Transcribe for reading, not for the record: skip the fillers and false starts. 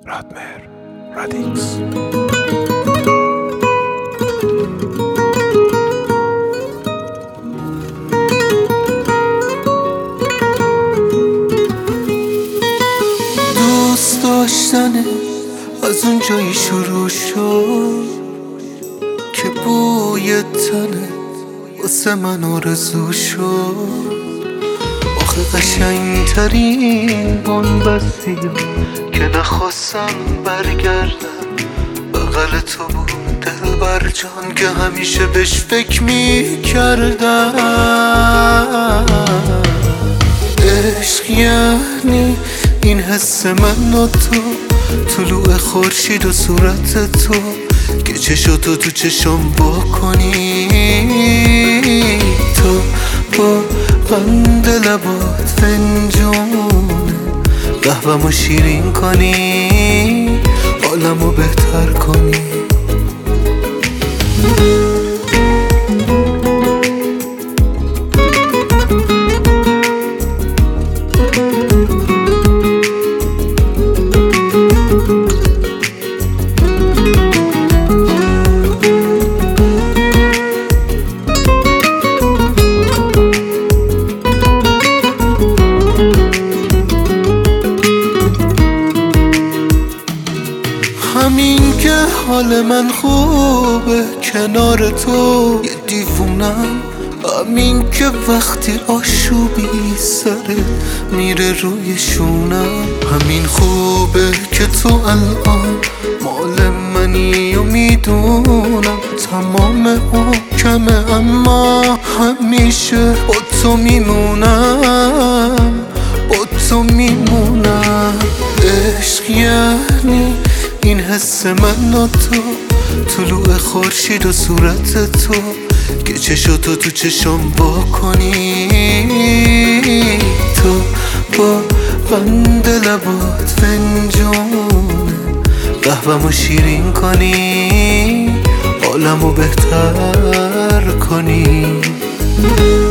رادمهر رادیکس. دوست داشتنه از اون جایی شروع شد که بوی تنه واسه من آرزو شد. آخه قشنگترین بنبستی که نخواستم برگردم بغل تو بود دلبر جان که همیشه بهش فکر میکردم. عشق یعنی این حس من و تو، طلوع خورشید و صورت تو که چشاتو تو چشام بکنی، تو با قند لبات فنجون قهوه‌مو شیرین کنی، حالمو بهتر کنی. همین که حال من خوبه کنار تو یه دیوونم، همین که وقتی آشوبی سره میره روی شونم، همین خوبه که تو الان مال منی و میدونم تمام حکمه، اما همیشه با تو میمونم، با تو میمونم. عشق یعنی این حس من و تو، طلوع خورشید و صورت تو که چشاتو تو چشام بکنی، تو با قند لبات فنجون قهوه‌مو شیرین کنی، حالمو بهتر کنی.